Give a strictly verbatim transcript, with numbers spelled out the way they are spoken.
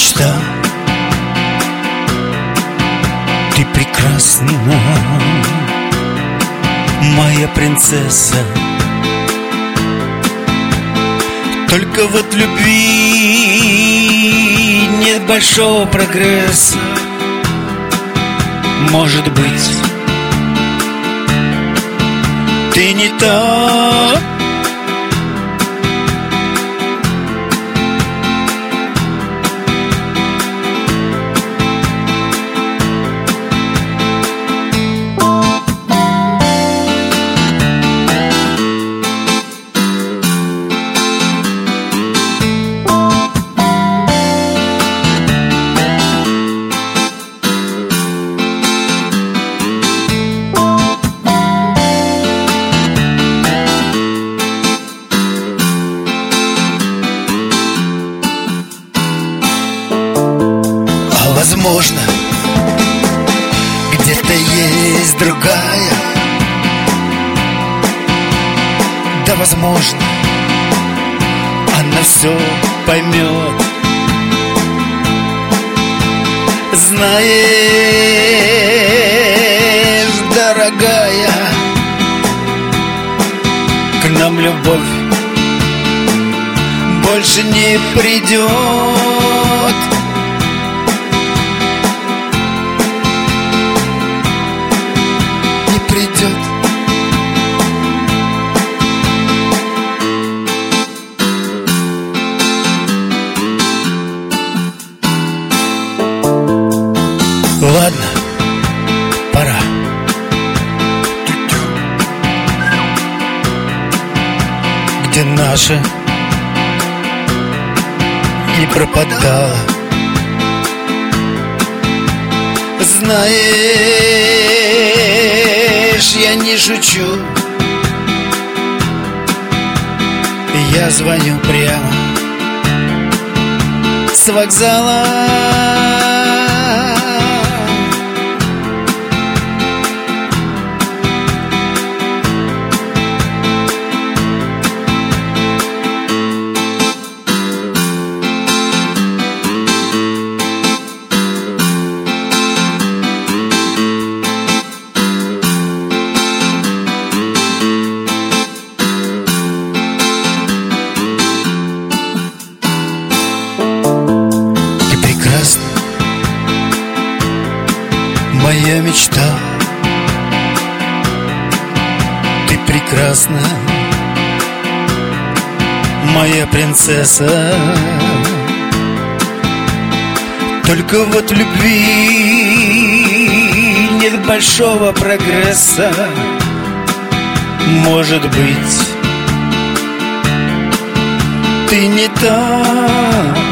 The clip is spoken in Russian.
мечта, ты прекрасна, моя принцесса. Только вот любви нет большого прогресса. Может быть, ты не та. Возможно, где-то есть другая. Да, возможно, она все поймет. Знаешь, дорогая, к нам любовь больше не придет. Придет. Ладно, пора. Где наша не пропадала. Знаешь, я не шучу. Я звоню прямо с вокзала. Моя мечта, ты прекрасна, моя принцесса. Только вот любви нет большого прогресса. Может быть, ты не та.